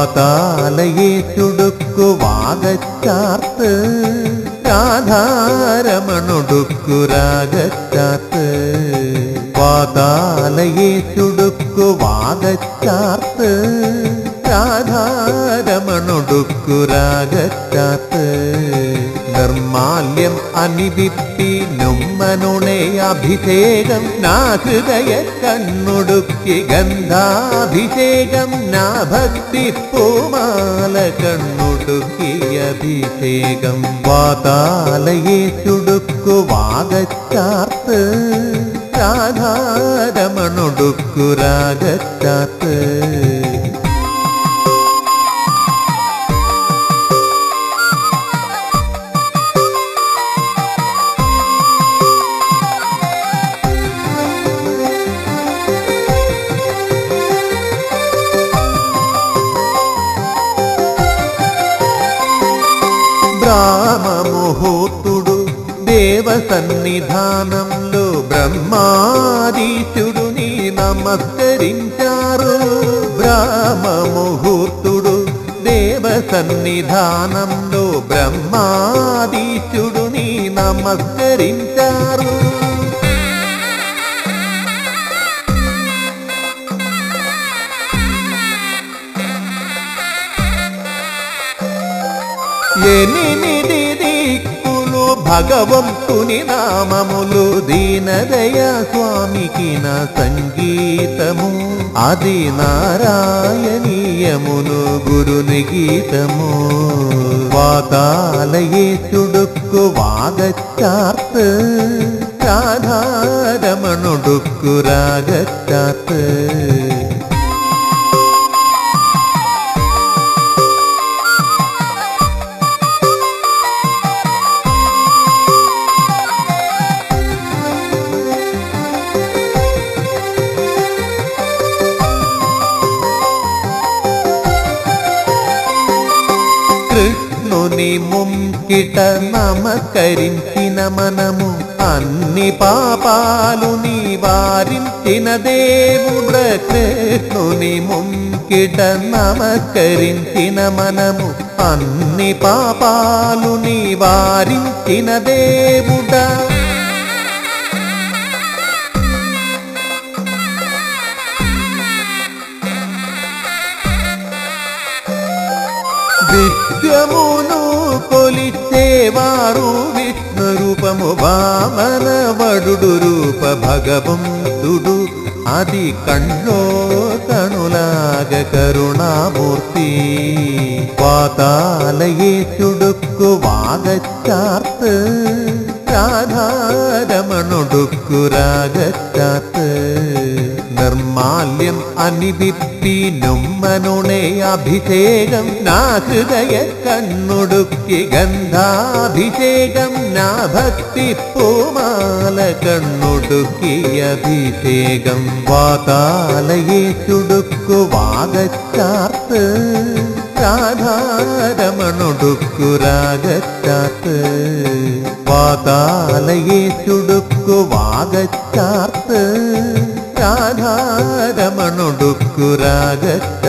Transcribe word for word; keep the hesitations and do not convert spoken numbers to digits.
വാതാലയെ ചുടുക്കു വാഗച്ചാർത്ത് രാധാരമണൊടുക്കു രാഗച്ചാർത്ത് വാതാലയെ ചുടുക്കു വാഗച്ചാർത്ത് രാധാരമണൊടുക്കു രാഗച്ചാർത്ത് നിർമാല്യം അനിവിപ്പി നുമ്മനുണേ അഭിഷേകം നാഹൃദയ കണ്ണുടുക്കി ഗന്ധാഭിഷേകം നാ ഭക്തി പൂമാല കണ്ണുടുക്കി അഭിഷേകം വാതാലയെ ചുടുക്കു വാഗച്ചാർത്ത് രാധാരമണൊടുക്കു രാഗച്ചാർത്ത് బ్రాహ్మముహూర్తుడు దేవ సన్నిధానంలో బ్రహ్మాదీశుడుని నమస్కరించారు బ్రాహ్మముహూర్తుడు దేవ సన్నిధానంలో బ్రహ్మాదీశుడుని నమస్కరించారు ఎనిమిది దిక్కులు భగవంతుని నామములు దీనదయ స్వామికి నా సంగీతము అది నారాయణీయమును గురుని గీతము వాతాలయే చుడుక్కు వాగచ్చార్ത്ത് రాధారమణొడుక్కు రాగచ్చార్ത്ത് కృష్ణుని ముంకిట నమస్కరించిన మనము అన్ని పాపాలు నివారించిన దేవుడ కృష్ణుని ముంకిట నమస్కరించిన మనము అన్ని పాపాలు నివారించిన దేవుడ విశ్వమును కొలిచేవారు విష్ణు రూపము వామన వడుడు రూప భగవంతుడు అది కಣ್ಣో కణులాగ కరుణామూర్తి వాతాలయే చుడుక్కు వాగచ్చార్ത്ത് രാധാരമണൊടുക്കു രാഗച്ചാർത്ത് നിർമാല്യം അനിവിപ്പി നുമ്മനുണേ അഭിഷേകം നാഹൃദയ കണ്ണുടുക്കി ഗന്ധാഭിഷേകം നാ ഭക്തി പൂമാല കണ്ണുടുക്കി അഭിഷേകം വാതാലയെ ചുടുക്കു വാഗച്ചാർത്ത് രാധാരമണൊടുക്കു രാഗച്ചാർത്ത് വാതാലയെ ചുടുക്കു വാഗച്ചാർത്ത് രാധാരമണൊടുക്കു രാഗച്ചാർത്ത്